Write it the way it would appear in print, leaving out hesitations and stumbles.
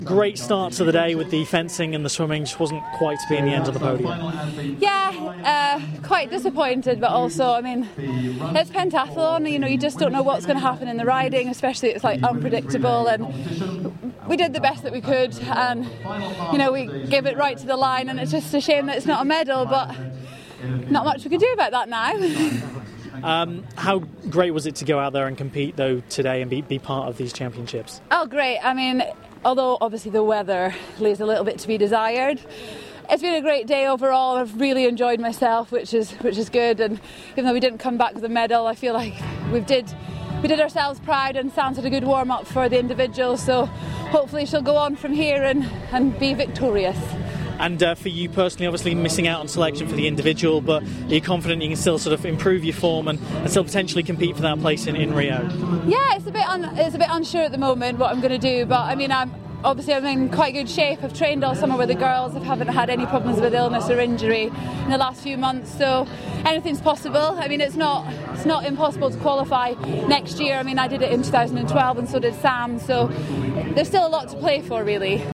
Great start to the day with the fencing and the swimming, just wasn't quite to be in the end of the podium. Yeah, quite disappointed, but also, I mean, it's pentathlon, you just don't know what's going to happen in the riding, especially it's like unpredictable, and we did the best that we could, and we gave it right to the line, and it's just a shame that it's not a medal, but not much we can do about that now. How great was it to go out there and compete though today and be part of these championships? Oh, great. I mean, although obviously the weather leaves a little bit to be desired, it's been a great day overall. I've really enjoyed myself, which is good, and even though we didn't come back with a medal, I feel like we did ourselves proud, and Sam's had a good warm-up for the individuals, so hopefully she'll go on from here and be victorious. And for you personally, obviously missing out on selection for the individual, but are you confident you can still sort of improve your form and still potentially compete for that place in Rio? Yeah, it's a bit unsure at the moment what I'm going to do, but I mean, I'm in quite good shape. I've trained all summer with the girls. I haven't had any problems with illness or injury in the last few months, so anything's possible. I mean, it's not impossible to qualify next year. I mean, I did it in 2012 and so did Sam, so there's still a lot to play for, really.